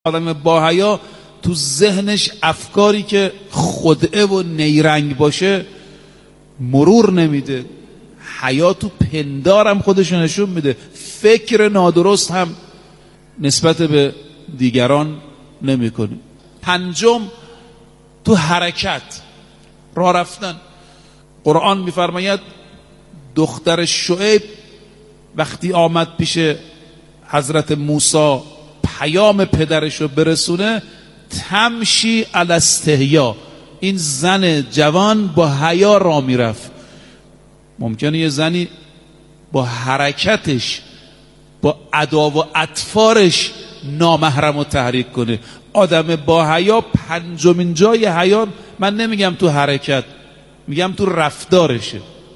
آدم با حیا تو ذهنش افکاری که خدعه و نیرنگ باشه مرور نمیده. حیا تو پندارم خودش نشون میده. فکر نادرست هم نسبت به دیگران نمیکنه. پنجم، تو حرکت راه رفتن. قرآن میفرماید دختر شعیب وقتی آمد پیش حضرت موسی پیام پدرش رو برسونه، تمشی علی استحیا، این زن جوان با حیا راه میرفت. ممکنه یه زنی با حرکتش با ادا و اطفارش نامحرم رو تحریک کنه. آدم با حیا پنجمین جای حیا، من نمیگم تو حرکت، میگم تو رفتارشه.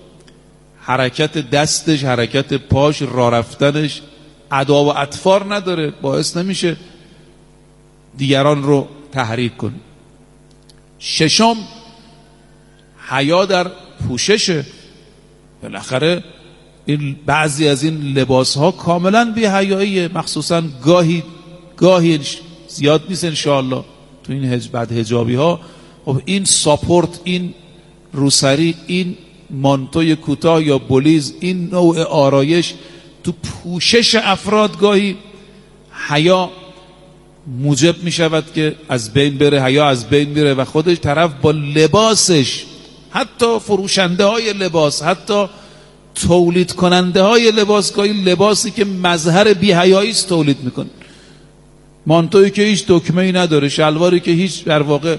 حرکت دستش، حرکت پاش، راه رفتنش ادا و اطفار نداره، باعث نمیشه دیگران رو تحریک کنه. ششم، حیا در پوششه. بالاخره این بعضی از این لباس ها کاملا بی حیاییه، مخصوصا گاهی زیاد نیست انشاءالله تو این بعد حجابی ها. خب این ساپورت، این روسری، این مانتوی کوتاه یا بلیز، این نوع آرایش تو پوشش افراد گاهی حیا موجب می شود که از بین بره، حیا از بین میره و خودش طرف با لباسش، حتی فروشنده های لباس، حتی تولید کننده های لباس، گاهی لباسی که مظهر بی حیایی است تولید میکنه. مانتویی که هیچ دکمه‌ای نداره، شلواری که هیچ در واقع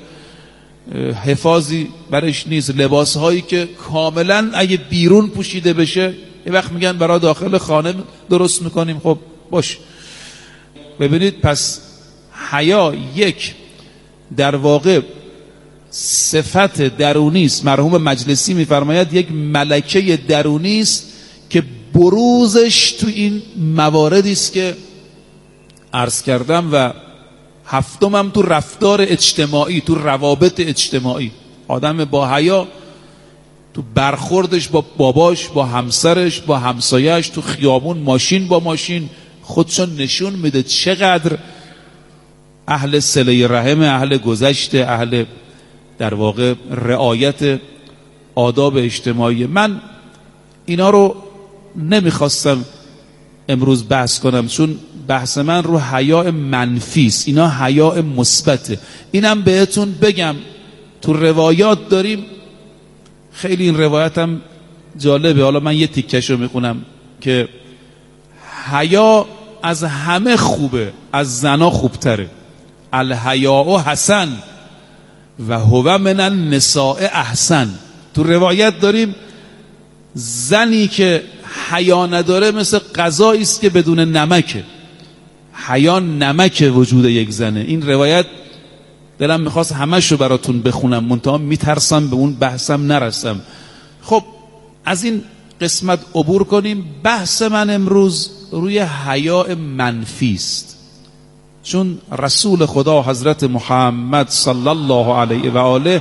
حفاظی برش نیست، لباس هایی که کاملا اگه بیرون پوشیده بشه یه وقت میگن برای داخل خانه درست میکنیم. خب باش. ببینید، پس حیا یک در واقع صفت درونی است. مرحوم مجلسی میفرماید یک ملکه درونی است که بروزش تو این مواردی است که عرض کردم. و هفتم هم تو رفتار اجتماعی، تو روابط اجتماعی. آدم با حیا تو برخوردش با باباش، با همسرش، با همسایش، تو خیابون، ماشین با ماشین خودشون نشون میده چقدر اهل صله رحم، اهل گذشته، اهل در واقع رعایت آداب اجتماعی. من اینا رو نمیخواستم امروز بحث کنم، چون بحث من رو حیا منفی است، اینا حیا مثبته. اینم بهتون بگم، تو روایات داریم، خیلی این روایت هم جالبه، حالا من یه تیکشو میخونم که حیا از همه خوبه، از زنا خوبتره. الحیاء حسن و هو من النساء احسن. تو روایت داریم زنی که حیا نداره مثل غذایی است که بدون نمکه. حیا نمک وجود یک زنه. این روایت دلم میخواست همشو براتون بخونم، منتها میترسم به اون بحثم نرسم. خب از این قسمت عبور کنیم. بحث من امروز روی حیا منفی است، چون رسول خدا حضرت محمد صلی الله علیه و آله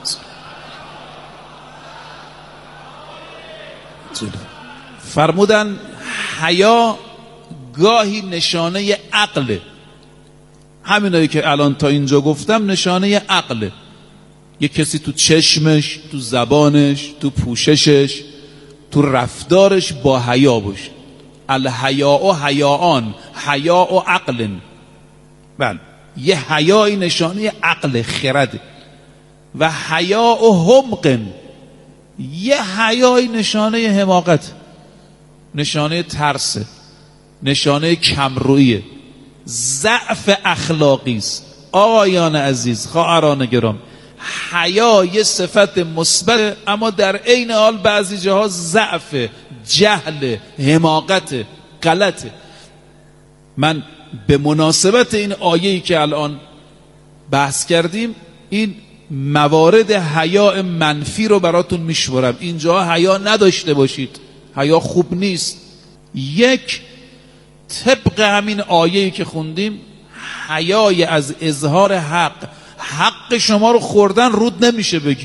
فرمودن حیا گاهی نشانه عقله. همینایی که الان تا اینجا گفتم نشانه عقله. یه کسی تو چشمش، تو زبانش، تو پوششش، تو رفتارش با حیا باشه. الحیاء حیاءان، حیاء عقل. بله، یه حیایی نشانه عقل، خرده. و حیاء حمق، یه حیایی نشانه حماقت، نشانه ترسه، نشانه کمرویه، ضعف اخلاقی است. آقایان عزیز، خواهران گرام، حیا یه صفت مثبت، اما در عین حال بعضی جاها ضعف، جهل، حماقت، غلطه. من به مناسبت این آیه‌ای که الان بحث کردیم این موارد حیا منفی رو براتون میشورم. اینجا حیا نداشته باشید، حیا خوب نیست. یک، طبق همین آیه‌ای که خوندیم، حیای از اظهار حق شما رو خوردن رود نمیشه بگی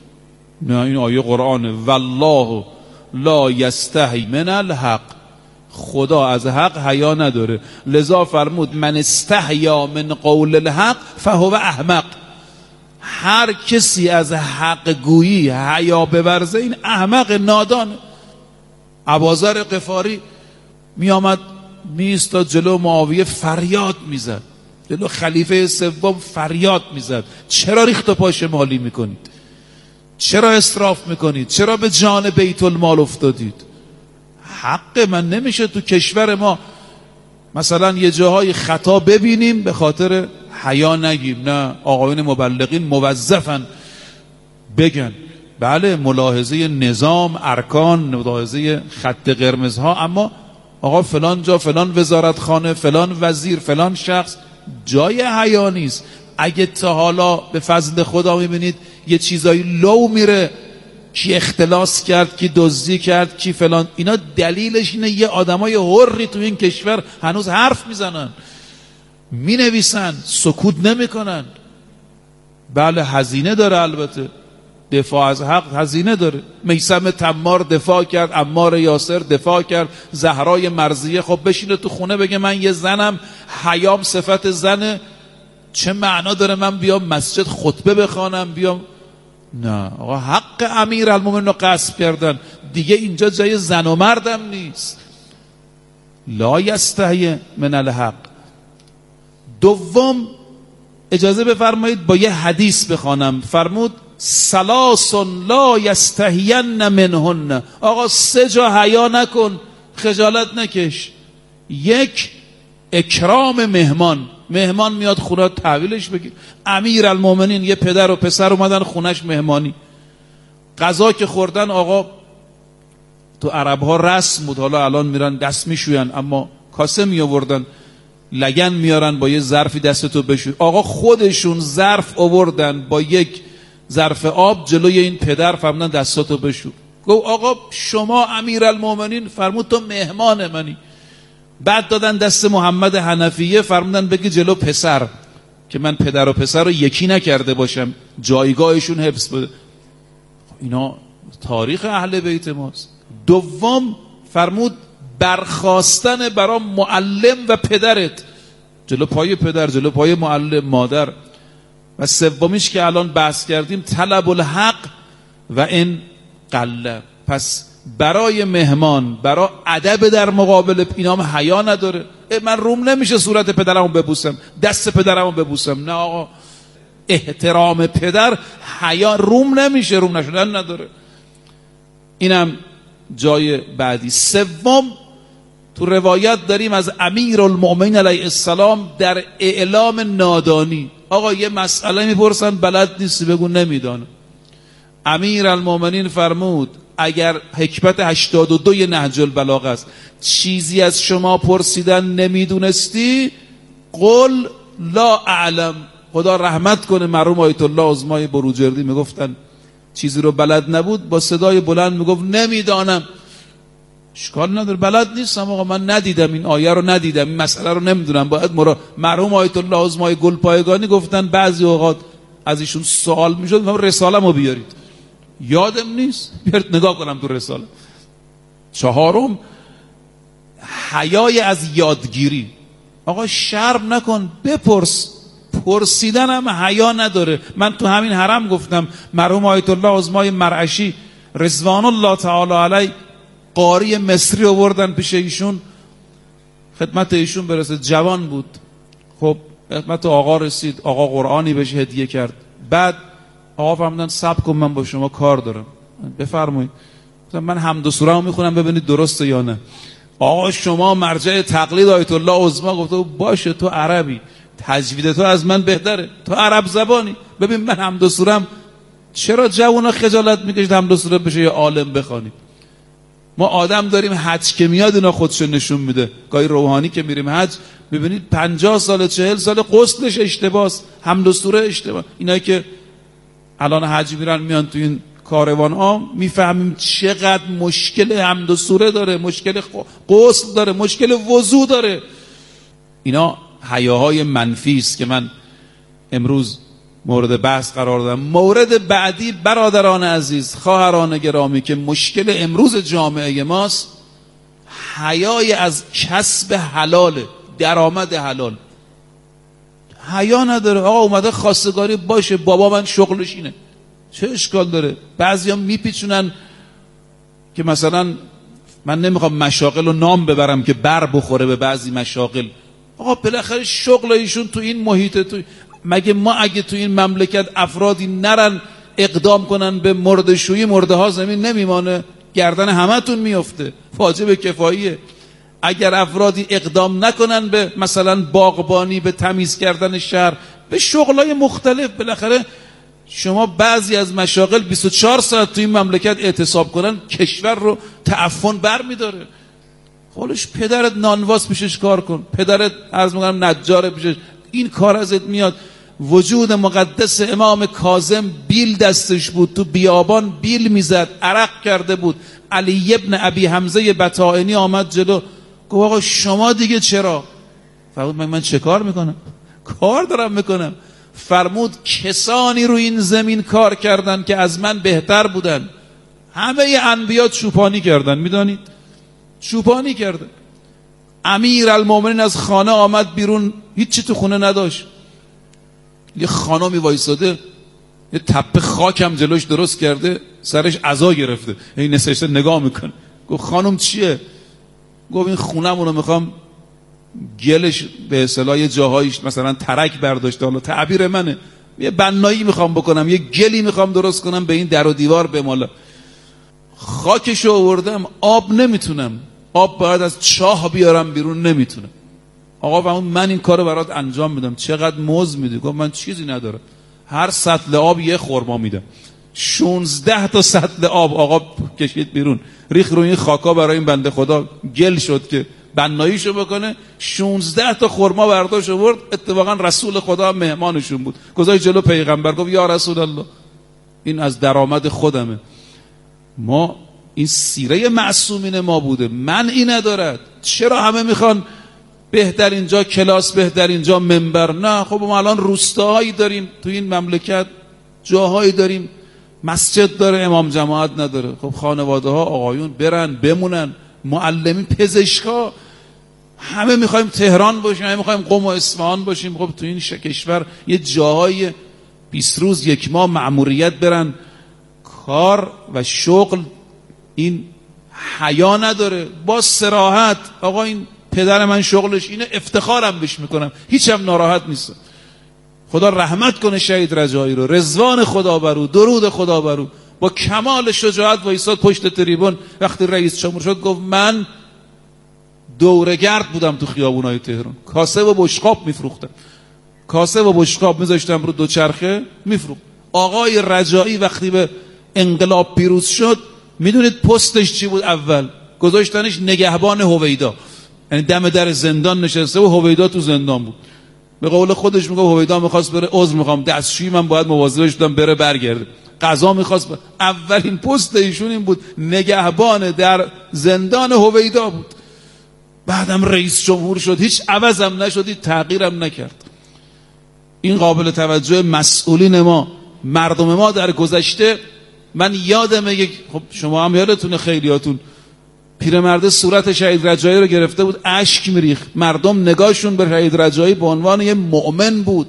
نه این آیه قرآنه، والله لا یستحی من الحق. خدا از حق حیا نداره. لذا فرمود من استحیا من قول الحق فهو احمق. هر کسی از حق گویی حیا بورزه این احمق نادان. ابوذر غفاری می آمد می ایستاد جلو معاویه فریاد میزد، جلو خلیفه سوم فریاد میزد چرا ریخت و پاش مالی میکنید؟ چرا اسراف میکنید؟ چرا به جان بیت المال افتادید؟ حق من نمیشه تو کشور ما مثلا یه جاهای خطا ببینیم به خاطر حیا نگیم. نه، آقایون مبلغین موظفن بگن بله ملاحظه نظام، ارکان، ملاحظه خط قرمزها، اما آقا فلان جا، فلان وزارتخانه، فلان وزیر، فلان شخص جای حیا نیست. اگه تا حالا به فضل خدا میبینید یه چیزایی لو میره، کی اختلاس کرد، کی دزدی کرد، کی فلان، اینا دلیلش اینه یه آدمای حری تو این کشور هنوز حرف میزنن، مینویسن، سکوت نمیکنن. بله هزینه داره، البته دفاع از حق هزینه داره. میثم تمار دفاع کرد، عمار یاسر دفاع کرد، زهرای مرضیه خب بشینه تو خونه بگه من یه زنم، حیام صفت زنه، چه معنا داره من بیام مسجد خطبه بخوانم بیام؟ نه آقا، حق امیرالمومنین رو غصب کردن دیگه، اینجا جای زن و مردم نیست. لا یستحی من الحق. دوم اجازه بفرمایید با یه حدیث بخوانم. فرمود ثلاث لا یستحین منهن. آقا 3 جا حیا نکن، خجالت نکش. 1 اکرام مهمان. مهمان میاد خونه تحویلش بگیر. امیرالمومنین یه پدر و پسر اومدن خونش مهمانی، غذا که خوردن، آقا تو عرب ها رسم بود، حالا الان میرن دست میشوین، اما کاسه می آوردن، لگن میارن با یه ظرفی دستتو بشوی. آقا خودشون ظرف آوردن با یک ظرف آب جلوی این پدر، فرمودن دستاتو بشو. گفت آقا شما امیرالمومنین؟ فرمود تو مهمان منی. بعد دادن دست محمد حنفیه، فرمودن بگی جلو پسر که من پدر و پسر رو یکی نکرده باشم، جایگاهشون حفظ بده. اینا تاریخ اهل بیت ماست. دوم فرمود برخاستن برای معلم و پدرت، جلو پای پدر، جلو پای معلم مادر. و سومیش که الان بحث کردیم طلب الحق و این قله. پس برای مهمان، برای ادب در مقابل اینام حیا نداره. من روم نمیشه صورت پدرمو ببوسم، دست پدرمو ببوسم. نه آقا، احترام پدر حیا روم نمیشه، روم نشدن نداره. اینم جای بعدی. سوم تو روایت داریم از امیرالمومنین علیه السلام در اعلام نادانی. آقا یه مسئله میپرسن بلد نیستی، بگو نمیدانم. امیرالمومنین فرمود اگر حکمت 82 نهج البلاغه است، چیزی از شما پرسیدن نمیدونستی، قل لا اعلم. خدا رحمت کنه مرحوم آیت الله عظمای بروجردی میگفتن چیزی رو بلد نبود، با صدای بلند میگفت نمیدانم. اشکال نداره، بلد نیستم آقا، من ندیدم این آیه رو، ندیدم این مسئله رو، نمیدونم. باید مرحوم آیت الله عظمای گلپایگانی گفتن بعضی اوقات از ایشون سوال میشد رساله‌مو بیارید، یادم نیست، بیارید نگاه کنم تو رساله. چهارم حیای از یادگیری. آقا شرم نکن، بپرس. پرسیدن هم حیا نداره. من تو همین حرم گفتم مرحوم آیت الله عظمای مرعشی رضوان الله تعالی علیه قاری مصری آوردن پیش ایشون، خدمت ایشون برسه، جوان بود. خب خدمت آقا رسید، آقا قرآنی بهش هدیه کرد. بعد آقا فرمودن صبر کن من با شما کار دارم. بفرمایید. من حمد و سوره رو میخونم ببینید درسته یا نه. آقا شما مرجع تقلید آیت الله عظما. گفته باشه تو عربی، تجوید تو از من بهتره، تو عرب زبانی، ببین من حمد و سورم. چرا جوونا خجالت میکشید حمد و سوره بشه یا عالم بخوانید؟ ما آدم داریم حج که میاد اینا خودشو نشون میده. گاهی روحانی که میریم حج ببینید 50 سال 40 سال غسلش اشتباهه، حمد و سوره اشتباه. اینایی که الان حج میرن میان تو این کاروان ها میفهمیم چقدر مشکل حمد و سوره داره، مشکل غسل داره، مشکل وضو داره. اینا حیاهای منفی است که من امروز مورد بحث قرار دادم. مورد بعدی برادران عزیز، خواهران گرامی، که مشکل امروز جامعه ماست، حیای از کسب حلاله، درآمد حلال. حیا نداره. آقا اومده خواستگاری باشه، بابا من شغلش اینه، چه اشکال داره؟ بعضیا میپیچونن که مثلا من نمیخوام مشاغل رو نام ببرم که بر بخوره به بعضی مشاغل. آقا بالاخره شغل ایشون تو این محیط، مگه ما اگه تو این مملکت افرادی نرن اقدام کنن به مرده‌شویی، مرده ها زمین نمیمانه، گردن همتون میفته، واجب کفاییه. اگر افرادی اقدام نکنن به مثلا باغبانی، به تمیز کردن شهر، به شغلای مختلف، بالاخره شما بعضی از مشاغل 24 ساعت تو این مملکت اعتصاب کنن کشور رو تعفن بر میداره. خودش پدرت نانواز پیشش کار کن، پدرت عرض میکنم نجار پیشش، این کار ازت میاد. وجود مقدس امام کاظم بیل دستش بود، تو بیابان بیل میزد، عرق کرده بود. علی ابن ابی حمزه بطائنی آمد جلو، گفت آقا شما دیگه چرا؟ فرمود من چه کار میکنم؟ کار دارم میکنم. فرمود کسانی رو این زمین کار کردن که از من بهتر بودن. همه انبیا چوپانی کردن، میدانید؟ چوپانی کردن. امیر المومنین از خانه آمد بیرون، هیچی تو خونه نداشت. یه خانمی وایساده، یه تپه خاک هم جلوش درست کرده، سرش عزا گرفته، این نسشته نگاه میکنه. گفت خانم چیه؟ گفت این خونمونو میخوام گلش به اصطلاح یه جاهایش مثلا ترک برداشته، حالا تعبیر منه، یه بنایی میخوام بکنم، یه گلی میخوام درست کنم، به این در و دیوار بمالا. خاکشو آوردم، آب نمیتونم، آب باید از چاه بیارم بیرون، نمیتونم. آقا فرمود من این کارو برات انجام میدم، چقدر موز میدی؟ گفت من چیزی ندارم، هر سطل آب یه خرما میدم. 16 تا سطل آب آقا کشید بیرون، ریخ روی این خاکا برای این بنده خدا، گل شد که بناییشو بکنه. 16 تا خرما برداشت آورد، اتفاقا رسول خدا مهمانشون بود، گذاشت جلو پیغمبر، گفت یا رسول الله این از درآمد خودمه. ما این سیره معصومین ما بوده، من این ندارد. چرا همه میخوان بهترین جا کلاس، بهترین جا منبر؟ نه، خب ما الان روستاهایی داریم تو این مملکت، جاهایی داریم مسجد داره، امام جماعت نداره. خب خانواده ها آقایون برن بمونن، معلمین، پزشکا، همه میخوایم تهران باشیم، همه میخوایم قم و اصفهان باشیم. خب تو این کشور یه جاهای 20 روز یک ماه مأموریت برن کار و شغل، این حیا نداره. با صراحت آقا این پدر من شغلش اینه، افتخارم بهش میکنم، هیچم ناراحت نیستم. خدا رحمت کنه شهید رجایی رو، رضوان خدا برو، درود خدا برو. با کمال شجاعت وایساد پشت تریبون. وقتی رئیس جمهور شد گفت من دورگرد بودم تو خیابونای تهران، کاسه و بشقاب میفروختم، کاسه و بشقاب میذاشتم رو دوچرخه میفروخت. آقای رجایی وقتی به انقلاب پیروز شد، میدونید پستش چی بود؟ اول گذاشتنش نگهبان هویدا، یعنی دم در زندان نشسته و هویدا تو زندان بود. به قول خودش میگه هویدا میخواست بره عذر میخوام، دستشویی من باید مواظبش بودم بره برگرده، قضا میخواست اولین پست ایشون این بود، نگهبان در زندان هویدا بود. بعدم رئیس جمهور شد، هیچ عوضم نشد، هیچ تغییرم نکرد. این قابل توجه مسئولین ما، مردم ما در گذشته. من یادمه خب شما هم یادتونه، خیلیاتون، پیرمرد صورت شهید رجایی رو گرفته بود، اشک میریخت. مردم نگاهشون به شهید رجایی به عنوان یه مؤمن بود.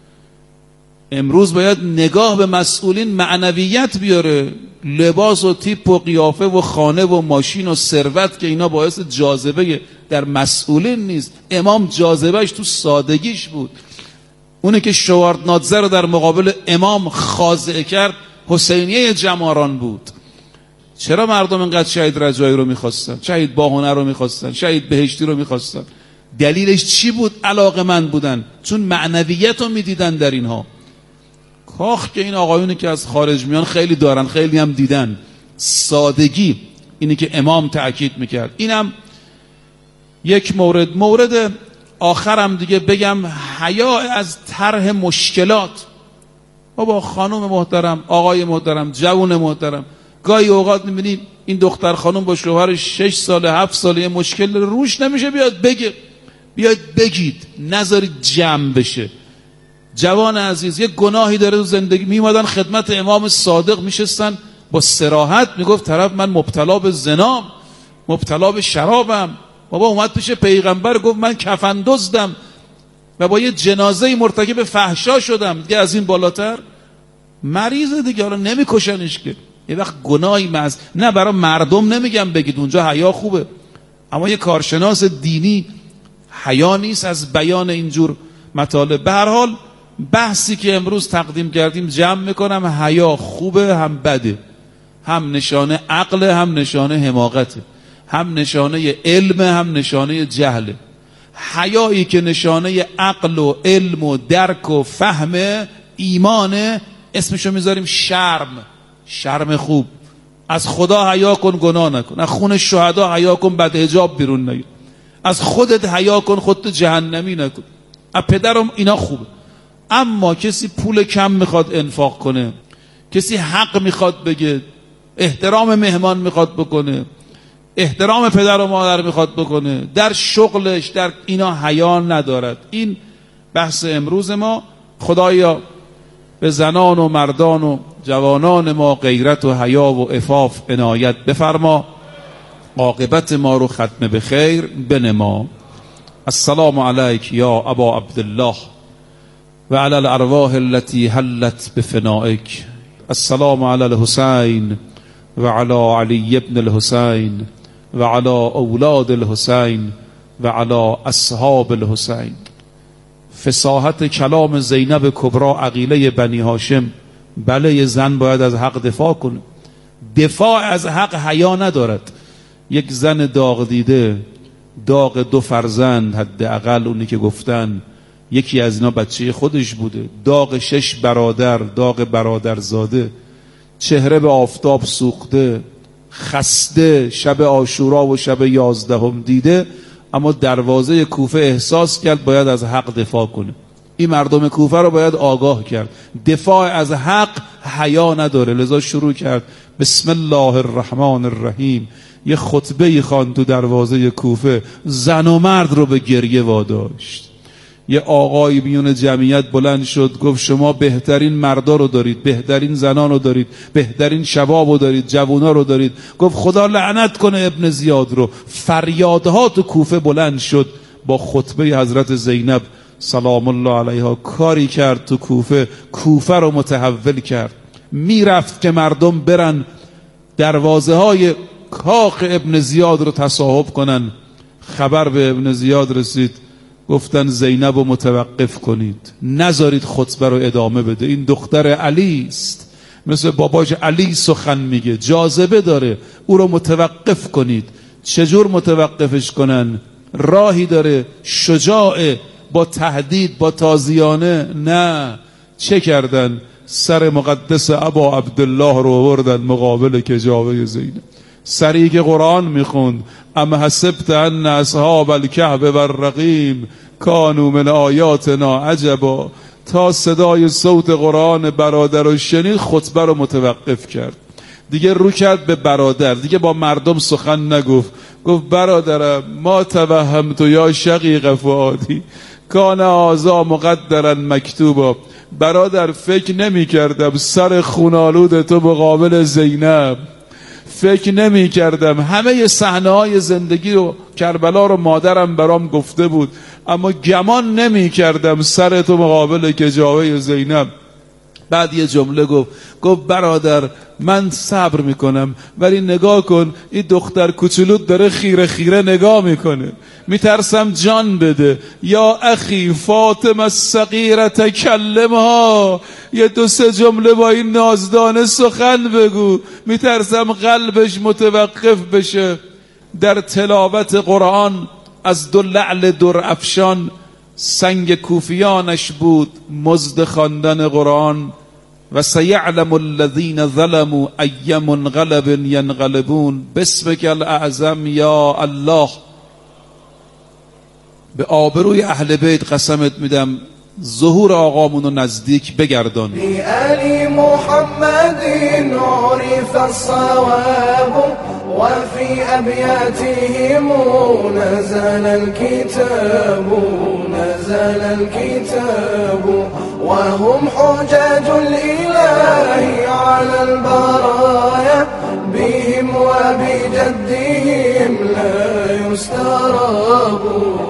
امروز باید نگاه به مسئولین معنویت بیاره. لباس و تیپ و قیافه و خانه و ماشین و ثروت که اینا باعث جاذبه در مسئولین نیست. امام جاذبهش تو سادگیش بود. اونه که شواردنادزه رو در مقابل امام خاضع کرد، حسینیه جماران بود. چرا مردم اینقدر شهید رجایی رو میخواستن، شهید باهنر رو میخواستن، شهید بهشتی رو میخواستن؟ دلیلش چی بود؟ علاقه‌مند بودن، چون معنویت رو میدیدن در اینها. کاخ که این آقایونی که از خارج میان خیلی دارن، خیلی هم دیدن. سادگی اینی که امام تأکید میکرد. اینم یک مورد آخرم دیگه بگم، حیا از طرح مشکلات. بابا خانم محترم، آقای محترم، جوان محترم، گاهی اوقات میبینیم این دختر خانم با شوهرش 6 ساله 7 ساله یه مشکل روش نمیشه، بیاد بگه، بیاد بگید، نذارید جمع بشه. جوان عزیز یه گناهی داره تو زندگی، میومدن خدمت امام صادق میشستن با صراحت، میگفت طرف من مبتلا به زنا، مبتلا به شرابم. بابا اومد پیش پیغمبر گفت من کفن دزدم و با یه جنازه مرتکب فحشا شدم، دیگه از این بالاتر؟ مریضه دیگه، حالا نمیکشنش که. یه وقت گناهی نه برای مردم نمیگم بگید اونجا حیا خوبه، اما یه کارشناس دینی حیا نیست از بیان اینجور مطالب. به هر حال بحثی که امروز تقدیم کردیم جمع میکنم، حیا خوبه هم بده، هم نشانه عقل، هم نشانه حماقته، هم نشانه علم، هم نشانه جهله. حیایی که نشانه عقل و علم و درک و فهم ایمانه اسمشو میذاریم شرم. شرم خوب. از خدا حیا کن گناه نکن، از خون شهدا حیا کن بد حجاب بیرون نگیر، از خودت حیا کن خودت جهنمی نکن، از پدرم، اینا خوبه. اما کسی پول کم میخواد انفاق کنه، کسی حق میخواد بگه، احترام مهمان میخواد بکنه، احترام پدر و مادر میخواد بکنه، در شغلش در اینا حیا ندارد. این بحث امروز ما. خدایا به زنان و مردان و جوانان ما غیرت و حیا و عفاف عنایت بفرما، عاقبت ما رو ختم به خیر بنما. السلام علیک یا ابا عبدالله و علی الارواح التي حلت بفنائک. السلام علی الحسین و علی علی ابن الحسین و علی اولاد الحسین و علی اصحاب الحسین. فصاحت کلام زینب کبرا عقیله بنی هاشم. بله، یه زن باید از حق دفاع کنه. دفاع از حق حیا ندارد. یک زن داغ دیده، داغ 2 فرزند، حداقل اونی که گفتن یکی از اینا بچه خودش بوده، داغ 6 برادر، داغ برادرزاده، چهره به آفتاب سوخته، خسته، شب عاشورا و شب 11 دیده، اما دروازه کوفه احساس کرد باید از حق دفاع کنه. این مردم کوفه رو باید آگاه کرد. دفاع از حق حیا نداره، لذا شروع کرد بسم الله الرحمن الرحیم. یه خطبه خواند تو دروازه کوفه، زن و مرد رو به گریه واداشت. یه آقای میون جمعیت بلند شد گفت شما بهترین مردا رو دارید، بهترین زنان رو دارید، بهترین شباب رو دارید، جوونا رو دارید. گفت خدا لعنت کنه ابن زیاد رو. فریادها تو کوفه بلند شد. با خطبه حضرت زینب سلام الله علیها کاری کرد تو کوفه، کوفه رو متحول کرد. میرفت که مردم برن دروازه های کاخ ابن زیاد رو تصاحب کنن. خبر به ابن زیاد رسید، گفتن زینب رو متوقف کنید، نذارید خطبه رو ادامه بده، این دختر علی است، مثل باباش علی سخن میگه، جاذبه داره، او رو متوقف کنید. چجور متوقفش کنن؟ راهی داره، شجاعه، با تهدید، با تازیانه؟ نه. چه کردن؟ سر مقدس ابا عبدالله رو آوردن مقابل کجاوه زینب. سری که قرآن میخوند ام حسبت ان اصحاب الکهف والرقیم کانوا من آیاتنا عجبا، تا صدای صوت قرآن برادر رو شنید خطبه رو متوقف کرد. دیگه رو کرد به برادر، دیگه با مردم سخن نگفت. گفت برادرم ما توهمت یا شقیق فؤادی کان هذا مقدرا مکتوبا. برادر فکر نمی کردم سر خونالود تو مقابل زینب، فکر نمی کردم. همه صحنه‌های زندگی رو کربلا رو مادرم برام گفته بود، اما گمان نمی کردم سر تو مقابل کجاوه زینب. بعد یه جمله گفت برادر من صبر میکنم، ولی نگاه کن این دختر کوچولوت داره خیره خیره نگاه میکنه، میترسم جان بده. یا اخی فاطمه الصغیره تکلمها، یه 2-3 جمله با این نازدانه سخن بگو، میترسم قلبش متوقف بشه. در تلاوت قرآن از 2 لعل درافشان سنگ کوفیانش بود مزد خواندن قرآن. و سیعلم الذین ظلموا ای منقلب ینقلبون. باسمک الاعظم یا الله. به آبروی اهل بیت قسمت میدم ظهور آقامونو نزدیک بگردان. علی محمد عرف الصواب و فی ابیاتهم نزل الكتاب وهم حجاج الإله على البرايا بهم وبجدهم يستراب.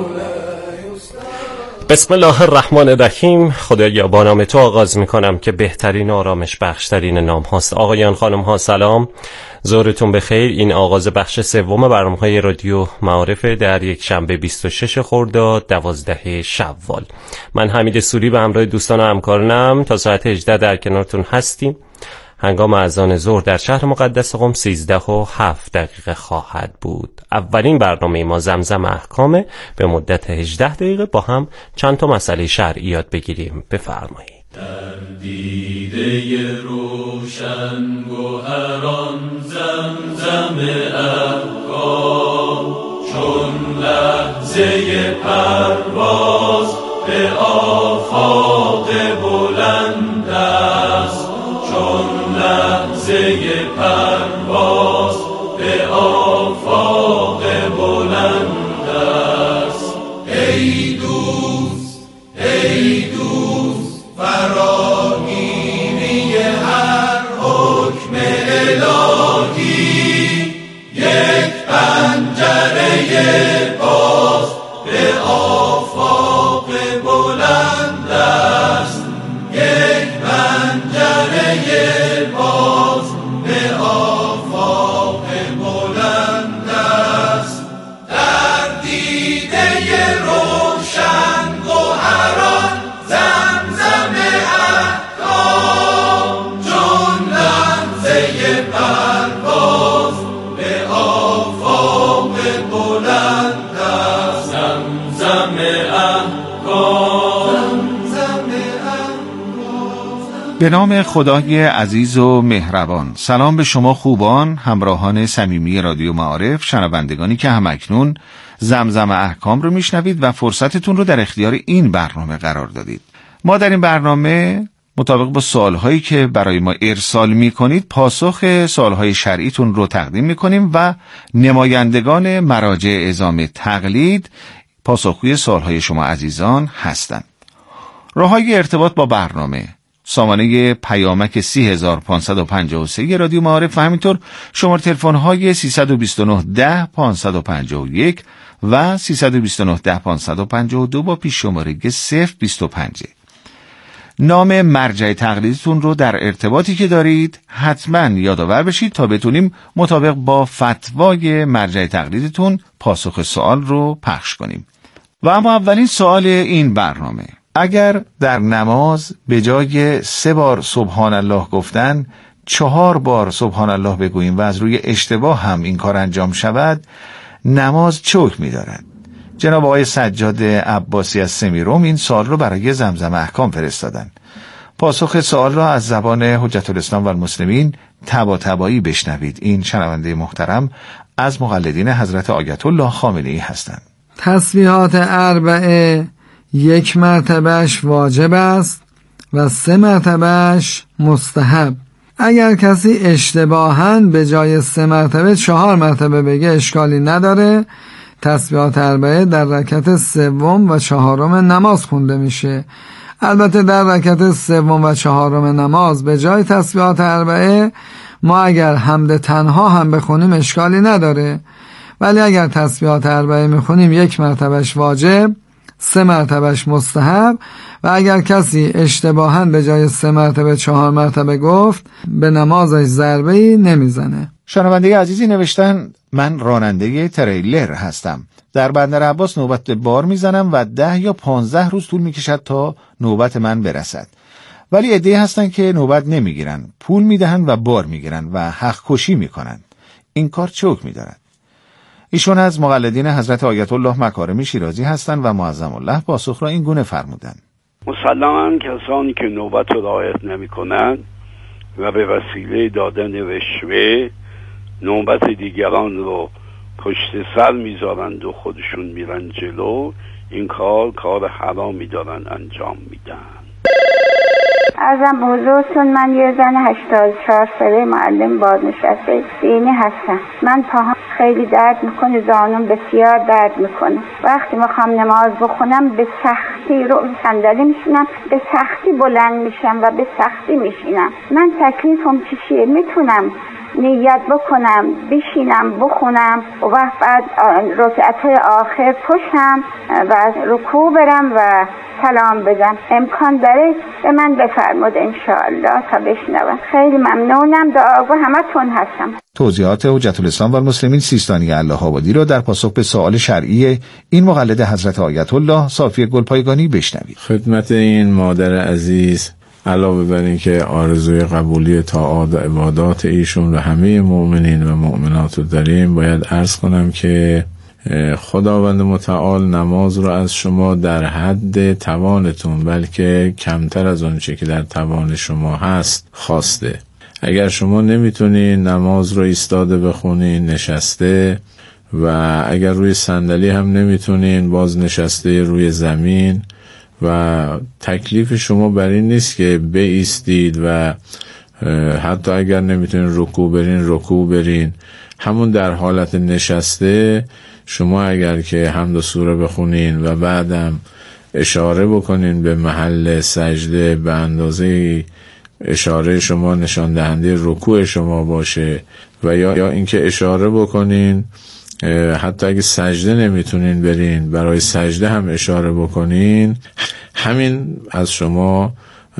بسم الله الرحمن الرحیم. خدایا با نام تو آغاز میکنم که بهترین آرامش بخشترین نام هاست. آقایان خانم ها سلام، ظهرتون بخیر. این آغاز بخش سوم برنامه‌های رادیو معارف در یک شنبه 26 خرداد 12 شوال. من حمید سوری به همراه دوستان و همکارانم تا ساعت 18 در کنارتون هستیم. هنگام اذان ظهر در شهر مقدس قم 13:07 خواهد بود. اولین برنامه ما زمزم احکامه. به مدت 18 دقیقه با هم چند تا مسئله شرعی یاد بگیریم. بفرمایید. در دیده روشن گوهران زمزم احکام، چون لحظه پرواز به آفاق بلند است، چون لحظه پرواز به آفاق بلند است. ای دوست ای دوست، فراگیری هر حکم الهی، یک پنجره باز به آفاق بلند است، یک پنجره باز به آفاق بلند است. در دیده روشن گوهران زمزم احکام، چون لحظه پرواز به آفاق بلند است. زمزم احکام. به نام خدای عزیز و مهربان. سلام به شما خوبان، همراهان صمیمی رادیو معارف، شنوندگانی که همکنون زمزم احکام رو میشنوید و فرصتتون رو در اختیار این برنامه قرار دادید. ما در این برنامه مطابق با سوالهایی که برای ما ارسال میکنید پاسخ سوالهای شرعیتون رو تقدیم میکنیم و نمایندگان مراجع اعزام تقلید پاسخگوی سوالهای شما عزیزان هستند. راههای ارتباط با برنامه: سامانه پیامک 30553 رادیو معارف و همینطور شماره تلفن های 329 10 551 و 329 10 552 با پیش شماره 025. نام مرجع تقلیدتون رو در ارتباطی که دارید حتما یادآور بشید تا بتونیم مطابق با فتوای مرجع تقلیدتون پاسخ سوال رو پخش کنیم. و اما اولین سوال این برنامه: اگر در نماز به جای 3 بار سبحان الله گفتن 4 بار سبحان الله بگوییم و از روی اشتباه هم این کار انجام شود، نماز چه حکمی دارد؟ جناب آقای سجاد عباسی از سمیروم این سوال رو برای زمزم احکام فرستادن. پاسخ سوال را از زبان حجت الاسلام و المسلمین طباطبایی بشنوید. این شنونده محترم از مقلدین حضرت آیت الله خامنه‌ای هستند. تسبیحات اربعه 1 مرتبهش واجب است و 3 مرتبهش مستحب. اگر کسی اشتباهاً به جای 3 مرتبه 4 مرتبه بگه اشکالی نداره. تسبیحات اربعه در رکعت 3 و 4 نماز خونده میشه. البته در رکعت 3 و 4 نماز به جای تسبیحات اربعه ما اگر حمد تنها هم بخونیم اشکالی نداره، ولی اگر تسبیحات اربعه میخونیم 1 مرتبهش واجب، 3 مرتبهش مستحب و اگر کسی اشتباهاً به جای 3 مرتبه 4 مرتبه گفت به نمازش ضربه‌ای نمیزنه. شنونده عزیزی نوشتن: من راننده تریلر هستم. در بندر عباس نوبت بار میزنم و 10 یا 15 روز طول میکشد تا نوبت من برسد. ولی عده‌ای هستن که نوبت نمیگیرن، پول میدهن و بار میگیرن و حق کشی میکنن. این کار چه حکمی دارد؟ ایشون از مقلدین حضرت آیت الله مکارمی شیرازی هستند و معظم الله پاسخ را این گونه فرمودند: مسلماً کسانی که نوبت را رعایت نمی‌کنند و به وسیله دادن رشوه نوبت دیگران رو پشت سر میذارند و خودشون میرن جلو، این کار حرامی دارن انجام میدن. ارزم به حضورتون من یه زن 84 ساله معلم بازنشسته دینی هستم. من پاهم خیلی درد میکنه، زانوم بسیار درد میکنه. وقتی میخوام نماز بخونم به سختی رو صندلی میشینم، به سختی بلند میشم و به سختی میشینم. من تکلیفم چیه؟ میتونم نیت بکنم بشینم بخونم و بعد رکعت‌های آخر پشتم و رکوع برم و سلام بگم. امکان داره به من بفرمود انشاءالله تا بشنوم. خیلی ممنونم، دعاگو همتون هستم. توضیحات حجت الاسلام و المسلمین سیستانی الله آبادی را در پاسخ به سوال شرعی این مقلد حضرت آیت الله صافی گلپایگانی بشنوید. خدمت این مادر عزیز علاوه بر این که آرزوی قبولی طاعات و عبادات ایشون و همه مؤمنین و مؤمنات رو داریم، باید عرض کنم که خداوند متعال نماز رو از شما در حد توانتون، بلکه کمتر از اون چه که در توان شما هست خواسته. اگر شما نمیتونین نماز رو ایستاده بخونین، نشسته، و اگر روی صندلی هم نمیتونین، باز نشسته روی زمین، و تکلیف شما بر این نیست که بایستید و حتی اگر نمیتونین رکوع برین، همون در حالت نشسته شما اگر که حمد و سوره بخونین و بعدم اشاره بکنین به محل سجده به اندازه اشاره شما نشان دهنده رکوع شما باشه، و یا اینکه اشاره بکنین حتی اگه سجده نمیتونین برین، برای سجده هم اشاره بکنین، همین از شما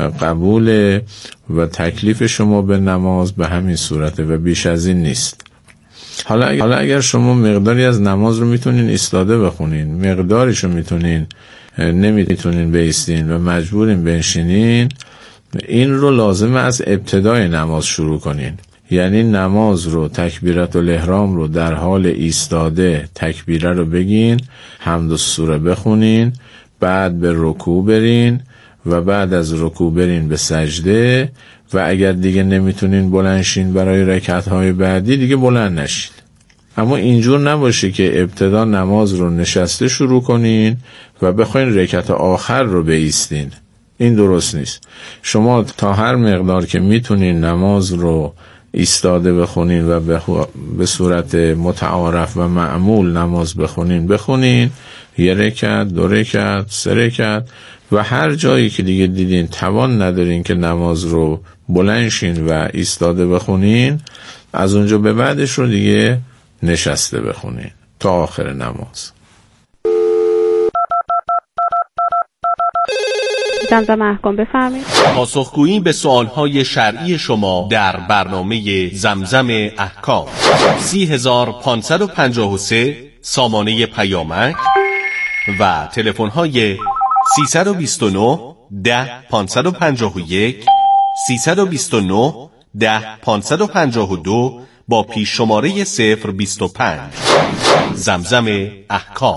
قبوله و تکلیف شما به نماز به همین صورته و بیش از این نیست. حالا اگر شما مقداری از نماز رو میتونین ایستاده بخونین، مقداریشو میتونین نمیتونین بایستین و مجبورین بنشینین، این رو لازمه از ابتدای نماز شروع کنین. یعنی نماز رو، تکبیرت الاحرام رو در حال ایستاده تکبیره رو بگین، حمد و سوره بخونین، بعد به رکوع برین و بعد از رکوع برین به سجده، و اگر دیگه نمیتونین بلند شین برای رکعت‌های بعدی دیگه بلند نشین. اما اینجور نباشه که ابتدا نماز رو نشسته شروع کنین و بخواین رکعت آخر رو بایستین. این درست نیست. شما تا هر مقدار که میتونین نماز رو ایستاده بخونین و به صورت متعارف و معمول نماز بخونین، 1 رکعت، 2 رکعت، 3 رکعت، و هر جایی که دیگه دیدین توان ندارین که نماز رو بلند شین و ایستاده بخونین، از اونجا به بعدش رو دیگه نشسته بخونین تا آخر نماز. زمزم احکام بفرمایید. پاسخگویی به سوالهای شرعی شما در برنامه زمزم احکام. 30553 سامانه پیامک و تلفن‌های 329 10 551 329 10 552 با پیش شماره 025. زمزم احکام.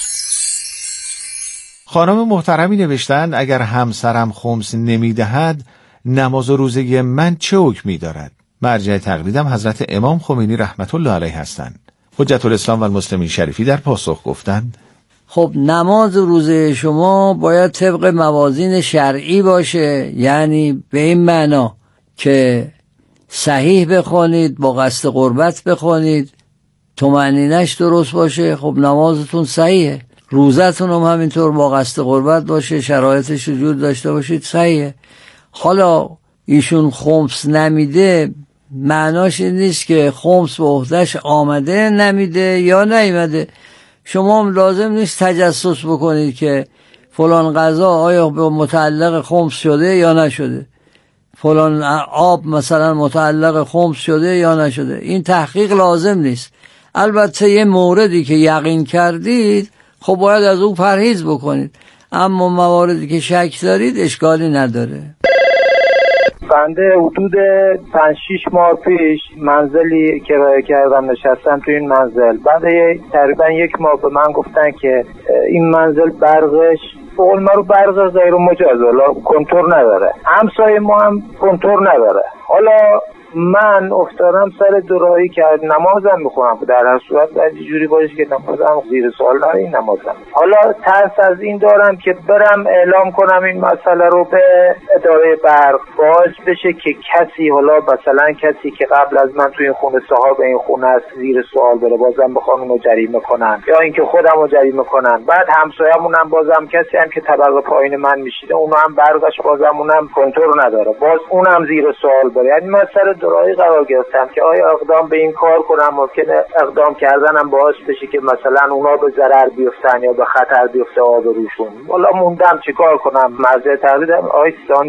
خانم محترمی نوشتند اگر همسرم خمس نمیدهد نماز و روزه من چه حکمی دارد؟ مرجع تقلیدم حضرت امام خمینی رحمت الله علیه هستند. حجت الاسلام و المسلمین شریفی در پاسخ گفتند خب نماز و روزه شما باید طبق موازین شرعی باشه، یعنی به این معنا که صحیح بخونید، با قصد قربت بخونید، طمأنینه‌اش درست باشه، خب نمازتون صحیحه. روزتون هم همینطور با قصد قربت باشه، شرایطش وجود داشته باشید، صحیحه. حالا ایشون خمس نمیده، معناش این نیست که خمس به عهده‌اش آمده، نمیده یا نیامده. شما هم لازم نیست تجسس بکنید که فلان غذا آیا به متعلق خمس شده یا نشده، فلان آب مثلا متعلق خمس شده یا نشده. این تحقیق لازم نیست. البته یه موردی که یقین کردید خب باید از اون پرهیز بکنید، اما مواردی که شک دارید اشکالی نداره. بنده حدود 5-6 ماه پیش منزلی کرایه کردم، نشستم تو این منزل. بعد تقریبا 1 ماه به من گفتن که این منزل برقش بقول ما رو برق غیر مجاز، حالا کنتور نداره، همسایه ما هم کنتور نداره. حالا من افتادم سر دوراهی که نمازم میخونم، در هر صورت باید جوری باشه که نمازم زیر سوال نره این نمازم. حالا ترس از این دارم که برم اعلام کنم این مسئله رو به اداره برق، باعث بشه که کسی، حالا مثلا کسی که قبل از من توی این خونه صاحب این خونه است، زیر سوال بره، بازم بخوام اونو جریمه کنن یا اینکه خودم رو جریمه کنن. بعد همسایه‌مون هم بازم کسی هم که طبقه پایین من میشینه، اونو هم برقش بازم اونم کنترل نداره، باز اونم زیر سوال بره. یعنی مسئله دورایی قرار گرفتم که آیا اقدام به این کار کنم، ممکنه اقدام کردنم باعث بشه که مثلا اونا به ضرر بیفتن یا به خطر بیفته آبروشون. والا موندم چیکار کنم، مرجع تردیدم آیستان